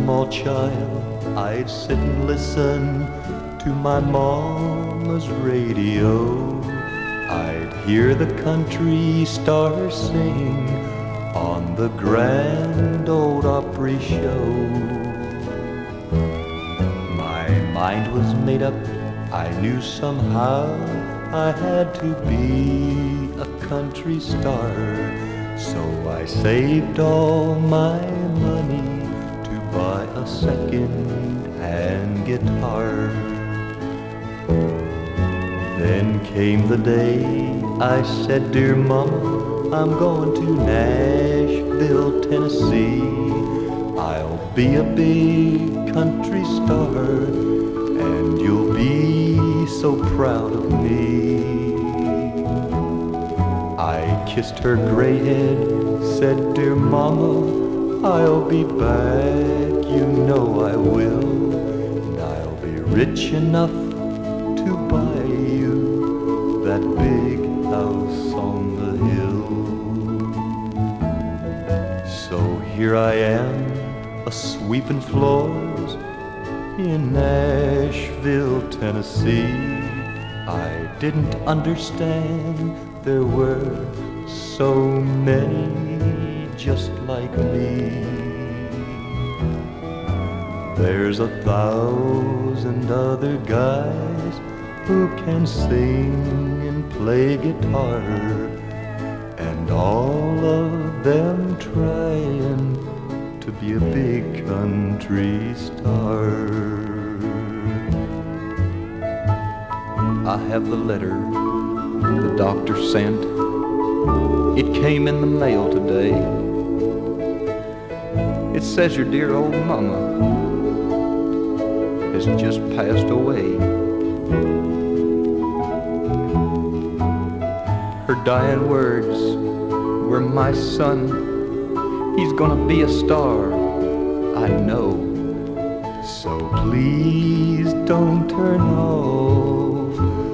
small child, I'd sit and listen to my mama's radio. I'd hear the country stars sing on the Grand Ole Opry show. My mind was made up, I knew somehow I had to be a country star. So I saved all my money to buy a second-hand guitar. Then came the day I said, "Dear Mama, I'm going to Nashville, Tennessee. I'll be a big country star, and you'll be so proud of me." I kissed her gray head, said, "Dear Mama, I'll be back, you know I will. And I'll be rich enough to buy you that big house on the hill." So here I am, a-sweeping floors in Nashville, Tennessee. I didn't understand there were so many just like me. There's 1,000 other guys who can sing and play guitar, and all of them trying to be a big country star. I have the letter the doctor sent. It came in the mail today. It says your dear old mama has just passed away. Her dying words were, "My son, he's gonna be a star, I know. So please don't turn off